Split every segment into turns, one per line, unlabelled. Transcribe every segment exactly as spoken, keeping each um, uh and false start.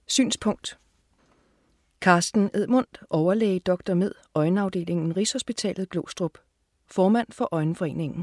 Synspunkt. Carsten Edmund, overlæge doktor med øjenafdelingen Rigshospitalet Glostrup, formand for Øjenforeningen.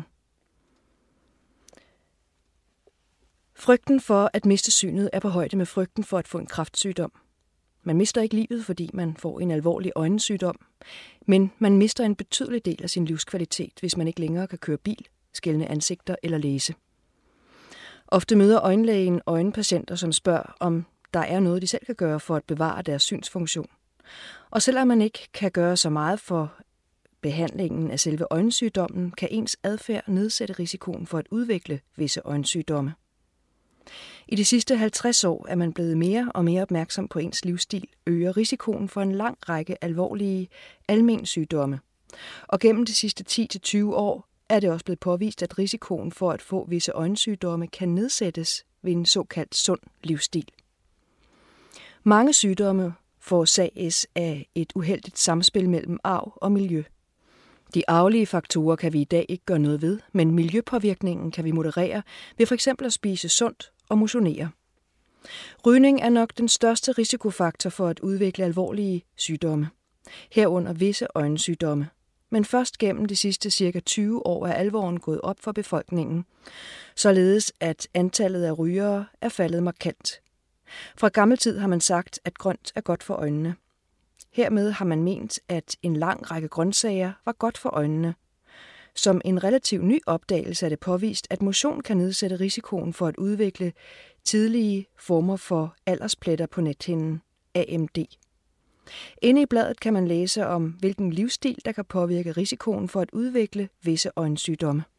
Frygten for at miste synet er på højde med frygten for at få en kræftsygdom. Man mister ikke livet, fordi man får en alvorlig øjensygdom, men man mister en betydelig del af sin livskvalitet, hvis man ikke længere kan køre bil, skelne ansigter eller læse. Ofte møder øjenlægen øjenpatienter, som spørger, om der er noget, de selv kan gøre for at bevare deres synsfunktion. Og selvom man ikke kan gøre så meget for behandlingen af selve øjensygdommen, kan ens adfærd nedsætte risikoen for at udvikle visse øjensygdomme. I de sidste halvtreds år er man blevet mere og mere opmærksom på ens livsstil, øger risikoen for en lang række alvorlige almensygdomme. Og gennem de sidste ti til tyve år er det også blevet påvist, at risikoen for at få visse øjensygdomme kan nedsættes ved en såkaldt sund livsstil. Mange sygdomme forårsages af et uheldigt samspil mellem arv og miljø. De arvelige faktorer kan vi i dag ikke gøre noget ved, men miljøpåvirkningen kan vi moderere ved for eksempel at spise sundt og motionere. Rygning er nok den største risikofaktor for at udvikle alvorlige sygdomme, herunder visse øjensygdomme. Men først gennem de sidste cirka tyve år er alvoren gået op for befolkningen, således at antallet af rygere er faldet markant. Fra gammel tid har man sagt, at grønt er godt for øjnene. Hermed har man ment, at en lang række grøntsager var godt for øjnene. Som en relativt ny opdagelse er det påvist, at motion kan nedsætte risikoen for at udvikle tidlige former for alderspletter på nethinden, A M D. Inde i bladet kan man læse om, hvilken livsstil, der kan påvirke risikoen for at udvikle visse øjensygdomme.